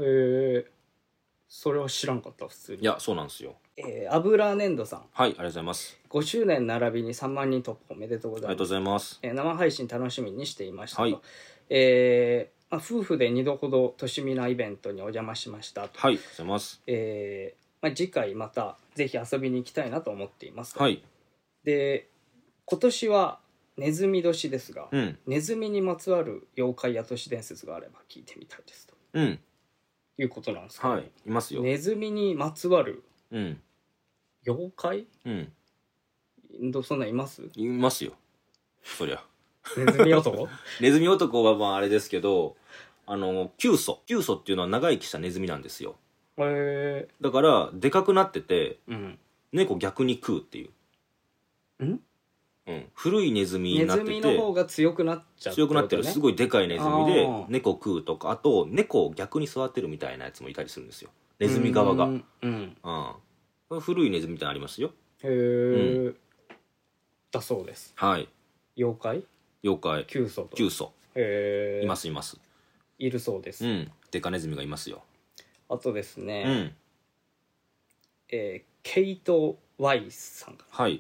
Speaker 1: へえ、それは知らんかった普通に。
Speaker 2: いやそうなんですよ。
Speaker 1: えー、油粘土さん、
Speaker 2: はい、ありがとうございます。
Speaker 1: ごしゅうねん並びにさんまんにん突破おめでとうございます。
Speaker 2: ありがとうございます。
Speaker 1: えー、生配信楽しみにしていましたと、
Speaker 2: はい、
Speaker 1: えーまあ、夫婦でにどほどとしみなイベントにお邪魔しましたと。
Speaker 2: はい、ありがとうございます。
Speaker 1: えーまあ、次回またぜひ遊びに行きたいなと思っていますと。
Speaker 2: はい、
Speaker 1: で今年はネズミ年ですが、
Speaker 2: うん、
Speaker 1: ネズミにまつわる妖怪や都市伝説があれば聞いてみたいですと、
Speaker 2: うん、
Speaker 1: いうことなんですけど、
Speaker 2: はい、いますよ。
Speaker 1: ネズミにまつわる
Speaker 2: うん
Speaker 1: 妖怪、
Speaker 2: うん、
Speaker 1: どそんなんいます？
Speaker 2: いますよそりゃ
Speaker 1: ネズミ男
Speaker 2: ネズミ男はまああれですけど、あのキュウソキュウソっていうのは長生きしたネズミなんですよ。
Speaker 1: へえ。
Speaker 2: だからでかくなってて、
Speaker 1: うん、
Speaker 2: 猫逆に食うっていう、
Speaker 1: ん、
Speaker 2: うん、古いネズミになってて
Speaker 1: ネズミの方が強くなっちゃうってことね。
Speaker 2: 強くなってるすごいでかいネズミで猫食うとか、あと猫を逆に育てるみたいなやつもいたりするんですよ、ネズミ側が。うん、うんうん、古いネズミみたいなのありますよ。
Speaker 1: へえ、うん、だそうです。
Speaker 2: はい。
Speaker 1: 妖怪
Speaker 2: 妖怪
Speaker 1: キュウソと。
Speaker 2: キュウソ、
Speaker 1: へえ、
Speaker 2: いますいます、
Speaker 1: いるそうです。
Speaker 2: うん、デカネズミがいますよ。
Speaker 1: あとですね、
Speaker 2: うん、
Speaker 1: えー、ケイト・ワイさんかな、
Speaker 2: はい、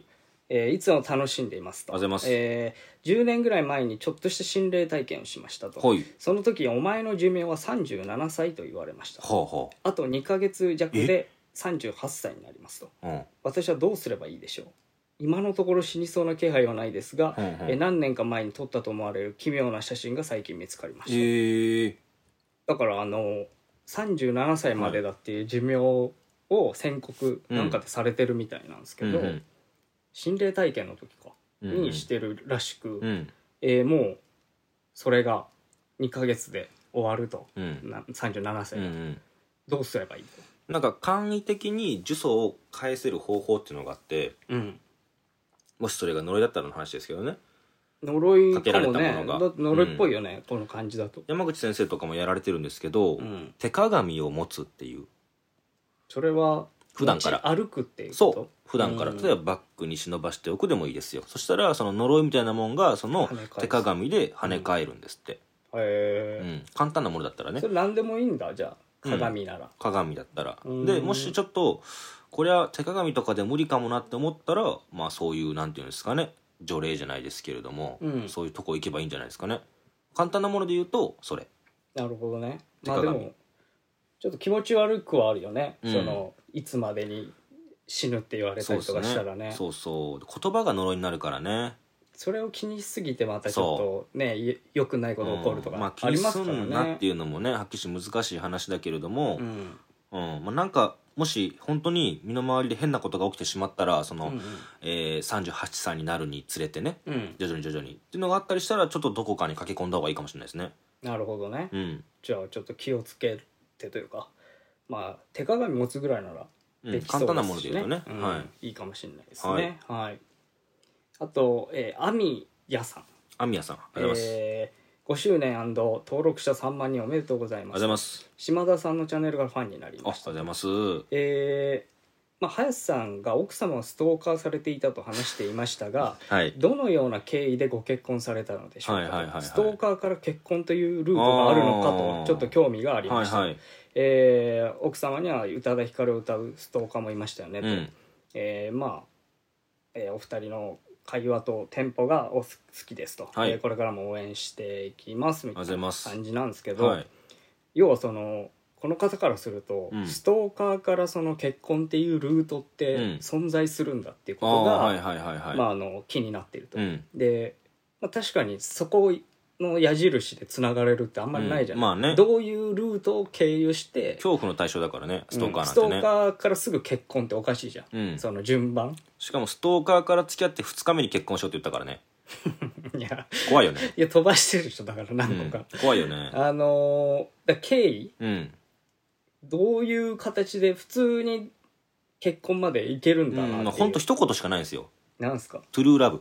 Speaker 1: えーいつも楽しんでいますと。
Speaker 2: ありがとうございます
Speaker 1: えーじゅうねんぐらい前にちょっとした心霊体験をしましたと。
Speaker 2: はい。
Speaker 1: その時お前の寿命はさんじゅうななさいと言われました。
Speaker 2: はあは
Speaker 1: あとにかげつ弱でさんじゅうはっさいになりますと。
Speaker 2: あ。うん。
Speaker 1: 私はどうすればいいでしょう。今のところ死にそうな気配はないですが、
Speaker 2: うんうん
Speaker 1: えー何年か前に撮ったと思われる奇妙な写真が最近見つかりました。
Speaker 2: えー、
Speaker 1: だからあのさんじゅうななさいまでだっていう寿命を宣告なんかでされてるみたいなんですけど、
Speaker 2: うんうん
Speaker 1: 心霊体験の時か
Speaker 2: うんうん
Speaker 1: にしてるらしく、
Speaker 2: うん
Speaker 1: えーもうそれがにかげつで終わると、
Speaker 2: うん
Speaker 1: なさんじゅうななさいが、
Speaker 2: うんうん
Speaker 1: どうすればいいと。
Speaker 2: なんか簡易的に呪詛を返せる方法っていうのがあって、
Speaker 1: うん
Speaker 2: もしそれが呪いだったらの話ですけどね、
Speaker 1: 呪い
Speaker 2: かけられ
Speaker 1: かもね。
Speaker 2: たものが
Speaker 1: だって呪いっぽいよね、この感じだと。
Speaker 2: 山口先生とかもやられてるんですけど、
Speaker 1: うん
Speaker 2: 手鏡を持つっていう、
Speaker 1: それは
Speaker 2: 普段から
Speaker 1: 持ち歩くっていうこと。
Speaker 2: そう普段から
Speaker 1: うん
Speaker 2: 例えばバッグに忍ばしておくでもいいですよ。そしたらその呪いみたいなもんがその
Speaker 1: 跳ね返す
Speaker 2: 手鏡で跳ね返るんですって、
Speaker 1: へ
Speaker 2: う
Speaker 1: え、
Speaker 2: ん簡単なものだったらね、
Speaker 1: それ何でもいいんだ。じゃあ鏡なら、
Speaker 2: 鏡だったら
Speaker 1: うん
Speaker 2: でもしちょっとこれは手鏡とかで無理かもなって思ったら、まあそういうなんていうんですかね、除霊じゃないですけれども、
Speaker 1: うん
Speaker 2: そういうとこ行けばいいんじゃないですかね。簡単なもので言うとそれ。
Speaker 1: なるほどね。
Speaker 2: 手鏡
Speaker 1: まあでもちょっと気持ち悪くはあるよね、
Speaker 2: うん
Speaker 1: そのいつまでに死ぬって言われたりとかしたらね。
Speaker 2: そうそう言葉が呪いになるからね。
Speaker 1: それを気にしすぎてまたちょっとねい良くないこと起こると
Speaker 2: うんまあ
Speaker 1: かありますから
Speaker 2: 気にすんなっ
Speaker 1: ね
Speaker 2: て。いうのもねはっきりして難しい話だけれども、
Speaker 1: うん
Speaker 2: うんまあ、なんかもし本当に身の回りで変なことが起きてしまったらその、
Speaker 1: うん
Speaker 2: えー、さんじゅうはっさいになるにつれてね、
Speaker 1: うん
Speaker 2: 徐々に徐々にっていうのがあったりしたらちょっとどこかに駆け込んだ方がいいかもしれないですね。
Speaker 1: なるほどね、
Speaker 2: うん
Speaker 1: じゃあちょっと気をつけてというか、まあ手鏡持つぐらいなら
Speaker 2: うん
Speaker 1: できそうですし、ね
Speaker 2: 簡単なもので言うとね
Speaker 1: うん
Speaker 2: はい
Speaker 1: いいかもしれないですね。はい、あと、えー、アミヤさん、
Speaker 2: アミヤさんありがとうございます、
Speaker 1: えーごしゅうねん登録者さんまんにんおめでとうござい
Speaker 2: ありがとうご
Speaker 1: ます。
Speaker 2: ざいます。
Speaker 1: 島田さんのチャンネルがファンになり
Speaker 2: あありがと
Speaker 1: ました。
Speaker 2: うございます。
Speaker 1: えーまあ、林さんが奥様をストーカーされていたと話していましたが、
Speaker 2: はい
Speaker 1: どのような経緯でご結婚されたのでしょうか。
Speaker 2: はいはいはいはい
Speaker 1: ストーカーから結婚というルートがあるのか
Speaker 2: あー
Speaker 1: とちょっと興味がありました。
Speaker 2: はいはい
Speaker 1: えー奥様には宇多田ヒカルを歌うストーカーもいましたよねと、
Speaker 2: うん
Speaker 1: えーまあ、えーお二人の会話とテンポがお好きですと、
Speaker 2: はい
Speaker 1: えーこれからも応援していきますみたいな
Speaker 2: ありがとうございます
Speaker 1: 感じなんですけど、
Speaker 2: はい
Speaker 1: 要はそのこの方からすると、
Speaker 2: うん
Speaker 1: ストーカーからその結婚っていうルートって
Speaker 2: うん
Speaker 1: 存在するんだっていう
Speaker 2: あ
Speaker 1: ことが、
Speaker 2: あはいはいはいはい、
Speaker 1: まあ、あの気になっていると、
Speaker 2: うん
Speaker 1: で、まあ、確かにそこの矢印でつながれるってあんまりないじゃない、
Speaker 2: うんまあね
Speaker 1: どういうルートを経由して
Speaker 2: 恐怖の対象だからねストーカー
Speaker 1: うんス
Speaker 2: なんてね、
Speaker 1: トーカーからすぐ結婚っておかしいじゃん、
Speaker 2: うん
Speaker 1: その順番
Speaker 2: しかもストーカーから付き合ってふつかめに結婚しようって言ったからね
Speaker 1: いや
Speaker 2: 怖いよね、
Speaker 1: いや飛ばしてるでしょだから
Speaker 2: う
Speaker 1: 何個か、
Speaker 2: ん、怖いよね
Speaker 1: あのーだ経緯
Speaker 2: うん
Speaker 1: どういう形で普通に結婚までいけるんだなっていう、
Speaker 2: うんほんと一言しかないんですよ。
Speaker 1: なんすか
Speaker 2: トゥルーラブ。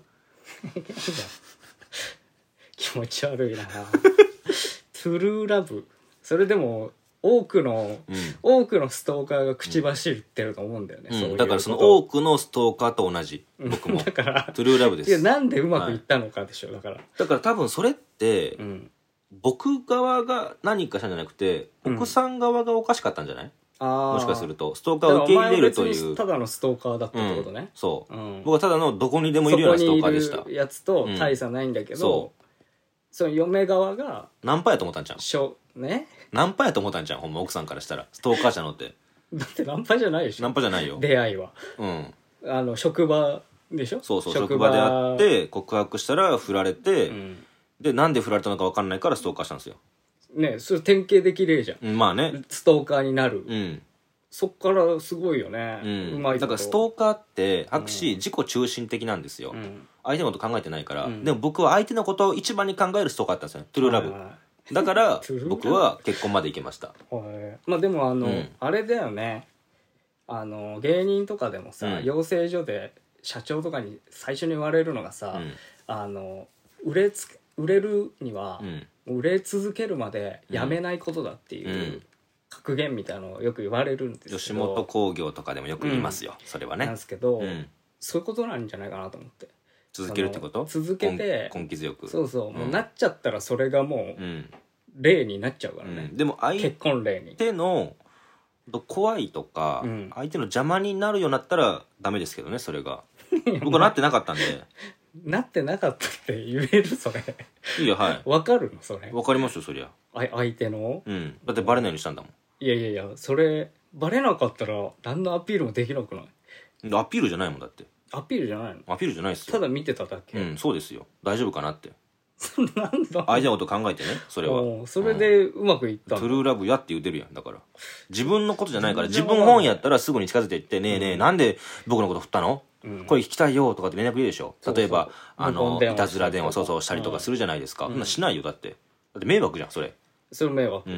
Speaker 1: 気持ち悪いなトゥルーラブそれでも多くの、
Speaker 2: うん
Speaker 1: 多くのストーカーが口走ってると思うんだよね、
Speaker 2: うん
Speaker 1: そういう
Speaker 2: だからその
Speaker 1: こと
Speaker 2: 多くのストーカーと同じ僕も
Speaker 1: だから
Speaker 2: トゥルーラブで
Speaker 1: いや
Speaker 2: す。
Speaker 1: なんでうまくいったのかでしょだから、
Speaker 2: だから多分それって
Speaker 1: うん
Speaker 2: 僕側が何かしたんじゃなくて奥さん側がおかしかったんじゃない、
Speaker 1: あー
Speaker 2: もしかするとストーカーを受け入れるという
Speaker 1: だからお前は別にただのストーカーだったってことね、
Speaker 2: そう、
Speaker 1: うん
Speaker 2: 僕はただのどこにでもいるようなストーカーでした
Speaker 1: そこにいるやつと大差ないんだけど、
Speaker 2: そ
Speaker 1: その嫁側が
Speaker 2: ナンパやと思ったんじゃん
Speaker 1: しょね
Speaker 2: ナンパやと思ったんじゃんほんま奥さんからしたらストーカーじゃのって
Speaker 1: だってナンパじゃないでしょ
Speaker 2: ナンパじゃないよ
Speaker 1: 出会いは
Speaker 2: うん
Speaker 1: あの職場でしょ
Speaker 2: そうそう職場で会って告白したら振られて、
Speaker 1: うん
Speaker 2: でなんで振られたのか分かんないからストーカーしたんですよ、
Speaker 1: ねそれ典型的例じゃん
Speaker 2: うん、まあね
Speaker 1: ストーカーになる、
Speaker 2: うん
Speaker 1: そっからすごいよね、
Speaker 2: う、
Speaker 1: うんまい
Speaker 2: だからストーカーって白紙自己中心的なんですよ、
Speaker 1: うん
Speaker 2: 相手のこと考えてないから、
Speaker 1: うん
Speaker 2: でも僕は相手のことを一番に考えるストーカーだったんですよねトゥルーラブ、
Speaker 1: はいは
Speaker 2: だから
Speaker 1: トゥルーラブ
Speaker 2: 僕は結婚まで行けました
Speaker 1: いはいまあでもあの、
Speaker 2: うん
Speaker 1: あれだよねあの芸人とかでもさ、
Speaker 2: うん
Speaker 1: 養成所で社長とかに最初に言われるのがさ、
Speaker 2: うん
Speaker 1: あの売れつ売れるには
Speaker 2: う、ん
Speaker 1: 売れ続けるまでやめないことだっていう、
Speaker 2: うん
Speaker 1: 格言みたいなのをよく言われるんです
Speaker 2: 吉
Speaker 1: けど
Speaker 2: 本興業とかでもよく言いますよ、それは
Speaker 1: なん
Speaker 2: ね
Speaker 1: ですけど、
Speaker 2: うん
Speaker 1: そういうことなんじゃないかなと思って
Speaker 2: 続けるってこと
Speaker 1: その続けて
Speaker 2: 根根気強く
Speaker 1: そうそう、もう
Speaker 2: うん
Speaker 1: なっちゃったらそれがもう
Speaker 2: うん、
Speaker 1: 例になっちゃうからね、
Speaker 2: うん、でも相
Speaker 1: 結婚例に
Speaker 2: 手の怖いとか、
Speaker 1: うん
Speaker 2: 相手の邪魔になるようになったらダメですけどねそれが僕はなってなかったんで。
Speaker 1: なってなかったって言えるそれ。
Speaker 2: いいよ、はい。
Speaker 1: わかるのそれ。
Speaker 2: わかりますよ、そりゃ。
Speaker 1: あ相手の。
Speaker 2: うん。だってバレないようにしたんだもん。
Speaker 1: いやいやいや、それバレなかったら何のアピールもできなくない？
Speaker 2: アピールじゃないもんだって。
Speaker 1: アピールじゃないの？
Speaker 2: アピールじゃないっすよ。
Speaker 1: ただ見てただけ。
Speaker 2: うん、そうですよ。大丈夫かなって。
Speaker 1: なんだ。
Speaker 2: 相手のこと考えてね、それは。
Speaker 1: それでうまくいったんだ。
Speaker 2: トゥルーラブやって言うてるやん。だから自分のことじゃないから、自分本やったらすぐに近づいていって、ねえねえ、なんで僕のこと振ったの、うん、これ聞きたいよとかって連絡言うでしょ。例えばあのいたずら電話そうそうしたりとかするじゃないですか。そんなしないよ。だってだって迷惑じゃんそれ。
Speaker 1: それ迷惑。
Speaker 2: うん、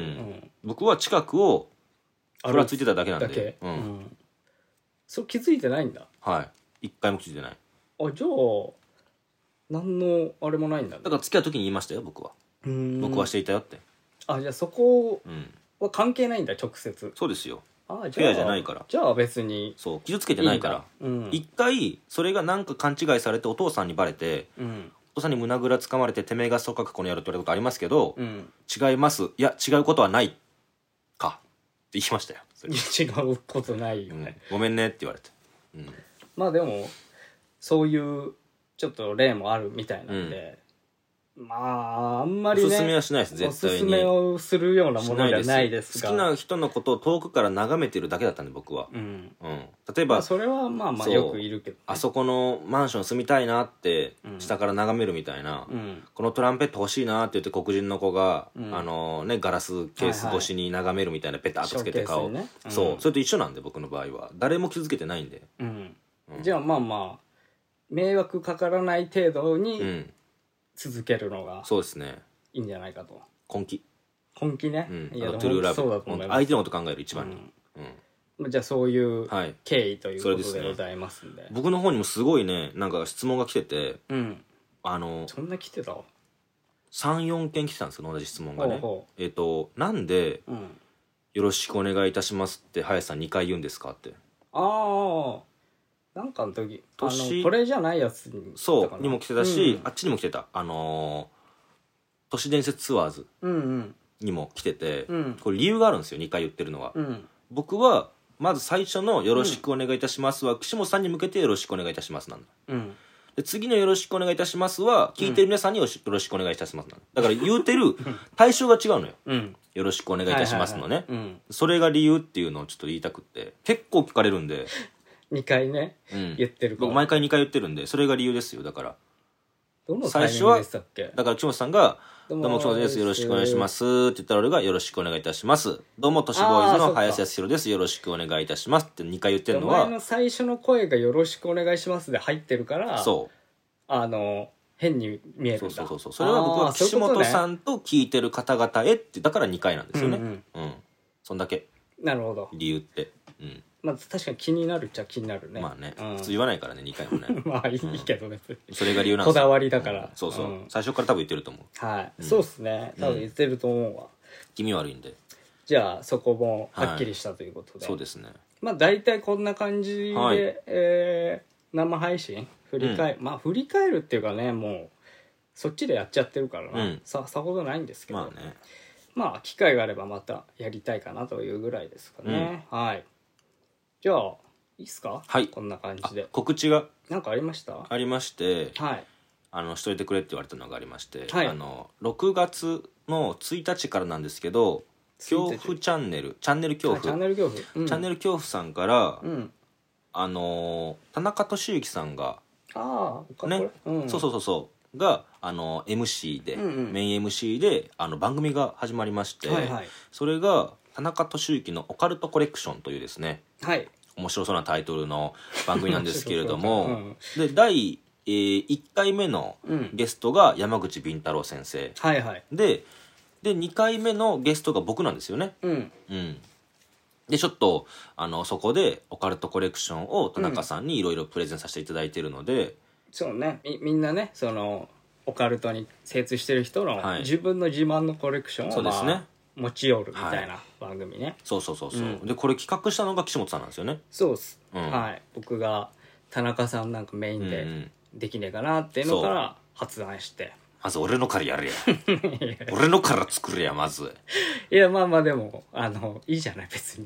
Speaker 2: 僕は近くをふらついてただけなんで。うん、
Speaker 1: それ気づいてないんだ。
Speaker 2: はい、一回も気づいてない。
Speaker 1: あ、じゃあ何のあれもないんだ、ね、
Speaker 2: だから付き合う時に言いましたよ、僕は。僕はしていたよって。
Speaker 1: あ、じゃあそこは関係ないんだ、直接。
Speaker 2: そうですよ。
Speaker 1: あ、
Speaker 2: じゃあフェアじゃないから。
Speaker 1: じゃあ別に
Speaker 2: そう傷つけてないから。一、うん、回それがなんか勘違いされてお父さんにバレて、うん、お父さんに胸ぐらつかまれて、てめえがそう書くこのやるって言われたことありますけど、うん、違います、いや違うことはないかって言いましたよ。
Speaker 1: それ違うことないよね、
Speaker 2: うん、ごめんねって言われて、うん、
Speaker 1: まあでもそういうちょっと例もあるみたいなんで、うん、まああんまりね
Speaker 2: おすすめはしないです。絶対に
Speaker 1: おすすめをするようなものじゃないですが、
Speaker 2: 好きな人のことを遠くから眺めてるだけだったんで僕は、うんうん、例えば、まあ、
Speaker 1: それはまあまあよくいるけど、ね、
Speaker 2: あそこのマンション住みたいなって下から眺めるみたいな、うん、このトランペット欲しいなって言って黒人の子が、うん、あのね、ガラスケース越しに眺めるみたいな、ペタッとつけて顔、ね、うん、そうそれと一緒なんで僕の場合は誰も気づけてないんで、うん
Speaker 1: うん、じゃあまあまあ迷惑かからない程度に続けるのが、うん、
Speaker 2: そうですね、
Speaker 1: いいんじゃないかと。
Speaker 2: 根気
Speaker 1: 根気ね、
Speaker 2: うん、いやトゥルーラブ、そうだと思います。相手のこと考える一番に、うん
Speaker 1: うん、じゃあそういう経緯ということでございますんで、
Speaker 2: はい、僕の方にもすごいね、なんか質問が来てて、うん、あの
Speaker 1: そんな来てた
Speaker 2: さんよん 件来てたんですよ、同じ質問がね。ほうほう、えっ、ー、となんで、うん、よろしくお願いいたしますって林さんにかい言うんですかって。
Speaker 1: ああ、なんかの時あのこれじゃないやつに
Speaker 2: そうにも来てたし、うん、あっちにも来てた、あのー、都市伝説ツアーズにも来てて、うんうん、これ理由があるんですよ、にかい言ってるのは、うん、僕はまず最初のよろしくお願いいたしますは、うん、岸本さんに向けてよろしくお願いいたしますなんだ、うん、で次のよろしくお願いいたしますは聞いてる皆さんによろしくお願いいたしますなんだ。だから言うてる対象が違うのよ、うん、よろしくお願いいたしますのね、それが理由っていうのをちょっと言いたくって、結構聞かれるんで
Speaker 1: にかいね、うん、言ってるから
Speaker 2: 僕毎回にかい言ってるんで、それが理由ですよ。だから
Speaker 1: どのタイミングでしたっけ。
Speaker 2: だから岸本さんがどうも岸本ですよろしくお願いしますって言ったら、俺がよろしくお願いいたします、どうも都市ボーイズの林康弘ですよろしくお願いいたしますってにかい言ってるのは、お前
Speaker 1: の最初の声がよろしくお願いしますで入ってるから、そうあの変に見えるんだ。
Speaker 2: そうそうそう、それは僕は岸本さんと聞いてる方々へってだからにかいなんですよね。うん、うんうん、そんだけ。
Speaker 1: なるほど、
Speaker 2: 理由って、うん、
Speaker 1: まあ確かに気になるっちゃ気になるね。
Speaker 2: まあね、うん、普通言わないからねにかいもね
Speaker 1: まあいいけどね、うん、
Speaker 2: それが理由なんですよ。
Speaker 1: こだわりだから、うん、
Speaker 2: そうそう、うん、最初から多分言ってると思う。
Speaker 1: はい、うん、そうっすね、多分言ってると思うわ、
Speaker 2: 気味悪いんで。
Speaker 1: じゃあそこもはっきりしたということで、はい、
Speaker 2: そうですね。
Speaker 1: まあ大体こんな感じで、はい、えー、生配信振り返る、うん、まあ振り返るっていうかね、もうそっちでやっちゃってるからな、うん、さ, さほどないんですけど、まあね、まあ機会があればまたやりたいかなというぐらいですかね、うん、はい。じゃあいいっすか、はい、こんな感じで。
Speaker 2: 告知が
Speaker 1: なんかありました？
Speaker 2: ありまして、はい、あのしといてくれって言われたのがありまして、はい、あのろくがつのついたちからなんですけど、恐怖チャンネルチャンネル恐怖
Speaker 1: チャンネル恐怖、
Speaker 2: うん、チャンネル恐怖さんから、うん、あの田中俊之さんが
Speaker 1: ああ
Speaker 2: ね、うん、そうそうそうそうがあの エムシー で、うんうん、メイン エムシー であの番組が始まりまして、はいはい、それが田中俊之のオカルトコレクションというですね、はい、面白そうなタイトルの番組なんですけれども、うん、でだい、えー、いっかいめのゲストが山口敏太郎先生、はいはい、で, でにかいめのゲストが僕なんですよね、うんうん、でちょっとあのそこでオカルトコレクションを田中さんにいろいろプレゼンさせていただいているので、うん、
Speaker 1: そうね、み, みんなねそのオカルトに精通してる人の自分の自慢のコレクションを、まあ、そうですね、持ち寄るみたいな番組ね、はい、
Speaker 2: そうそうそうそう、うん、でこれ企画したのが岸本さんなんですよね。
Speaker 1: そうです、うん、はい、僕が田中さんなんかメインでできねえかなっていうのから発案して、うん、
Speaker 2: まず俺のからやれや俺のから作れやまず。
Speaker 1: いやまあまあでもあのいいじゃない別に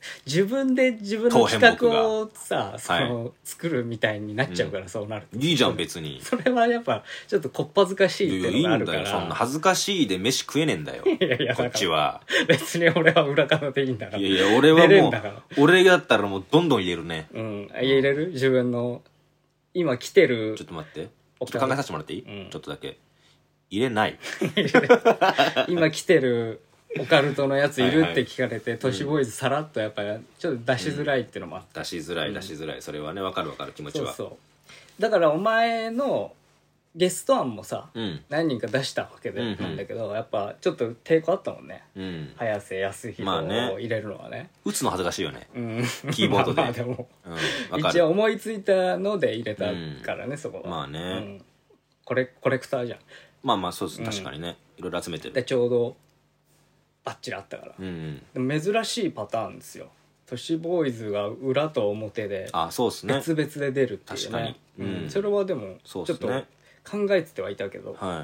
Speaker 1: 自分で自分の企画をさその、はい、作るみたいになっちゃうから、うん、そうなる
Speaker 2: いいじゃん別に。
Speaker 1: それはやっぱちょっとこっぱずかしいっていうのがあるから。いやいやいいんだよ、
Speaker 2: そんな恥ずかしいで飯食えねえんだよ。いやいやこっちは
Speaker 1: 別に俺は裏方でいいんだから。
Speaker 2: いやいや俺はもう俺だったらもうどんどん入れるね。
Speaker 1: うん入れる自分の今来てる。
Speaker 2: ちょっと待ってちょっと考えさせてもらっていい、うん、ちょっとだけ入れない
Speaker 1: 今来てるオカルトのやついるって聞かれて、はいはい、都市ボーイズさらっとやっぱりちょっと出しづらいっていうのもあって、
Speaker 2: うん、出しづらい出しづらい、それはね分かる分かる気持ちは。そう
Speaker 1: そうだからお前のゲスト案もさ、うん、何人か出したわけでなんだけど、うんうん、やっぱちょっと抵抗あったもんね、うん、早瀬康弘を入れるのはね、まあね、
Speaker 2: 打つの恥ずかしいよね、うん、キーボードでまあまあでも、
Speaker 1: うん、一応思いついたので入れたからね、うん、そこは
Speaker 2: まあね、うん、
Speaker 1: コレ、コレクターじゃん。
Speaker 2: まあまあそうです、確かにね、いろいろ集めてる
Speaker 1: でちょうどバッチリあったから、うんうん、でも珍しいパターンですよ。都市ボーイズが裏と表で別々で出るっていうね。確かに、うん、それはでもちょっと考えててはいたけど、はい、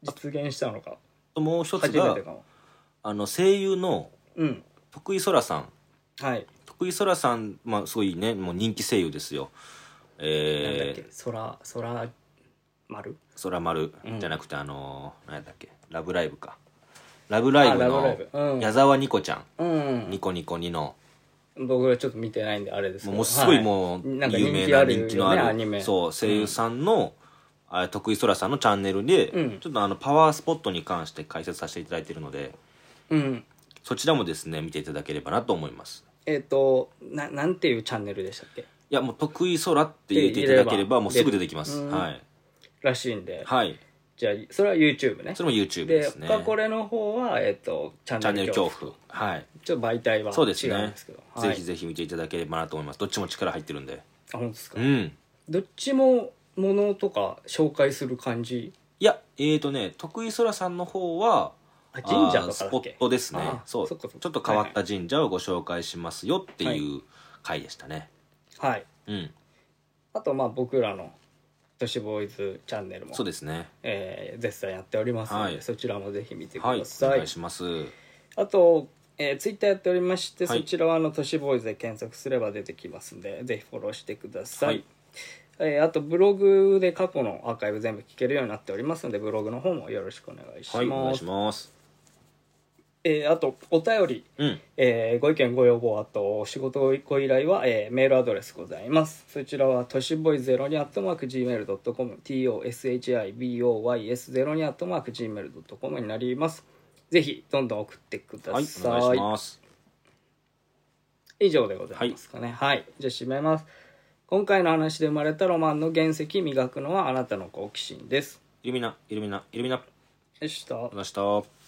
Speaker 1: 実現したのか。
Speaker 2: もう一つがあの声優の徳井空さん、うん、はい、徳井空さん、まあ、すごいねもう人気声優ですよ。
Speaker 1: えー、なんだっけ空空丸
Speaker 2: 空丸じゃなくて、うん、あの何だっけラブライブかラブライブの矢沢ニコちゃん、うん、ニコニコにの
Speaker 1: 僕はちょっと見てないんであれですけど
Speaker 2: もうすごいもう有名な人気のある、アニメそう声優さんの、うん、徳井空さんのチャンネルで、うん、ちょっとあのパワースポットに関して解説させていただいているので、うん、そちらもですね見ていただければなと思います。
Speaker 1: えっ、ー、とななんていうチャンネルでしたっけ。い
Speaker 2: やもう徳井空って言っていただければもうすぐ出てきます、はい、
Speaker 1: らしいんで、
Speaker 2: はい、
Speaker 1: じゃあそれは YouTube ね。
Speaker 2: それも YouTube ですね。
Speaker 1: で他これの方は、えっと、チャンネル恐怖、はい、ちょっと媒体は違うんですけど、そうですね、
Speaker 2: はい、ぜひぜひ見ていただければなと思います。どっちも力入ってるんで。
Speaker 1: あ本当ですか、うん、どっちもものとか紹介する感じ。
Speaker 2: いやえーとね徳井空さんの方は
Speaker 1: 神社とかだっけ
Speaker 2: スポットですね。そうちょっと変わった神社をご紹介しますよっていう回でしたね。
Speaker 1: はい、うん、あとまあ僕らの都市ボーイズチャンネルも
Speaker 2: そうですね、
Speaker 1: えー、絶賛やっておりますので、はい、そちらもぜひ見てください、
Speaker 2: はい、お願いします。
Speaker 1: あと、えー、ツイッターやっておりまして、はい、そちらはあの都市ボーイズで検索すれば出てきますんでぜひフォローしてください、はい、えー、あとブログで過去のアーカイブ全部聞けるようになっておりますのでブログの方もよろしくお願いします。はい、お願いします。えー、あとお便り、うん、えー、ご意見ご要望あとお仕事ご依頼は、えー、メールアドレスございます。そちらは都市ボーイズゼロにアットマーク ジーメールドットコム トシボイスゼロにアットマーク ジーメールドットコム になります。ぜひどんどん送ってください。はい、お願いします。以上でございますかね。はい、はい、じゃあ締めます。今回の話で生まれたロマンの原石磨くのはあなたの好奇心です。
Speaker 2: イルミナイルミナイルミナ
Speaker 1: でした。
Speaker 2: でした。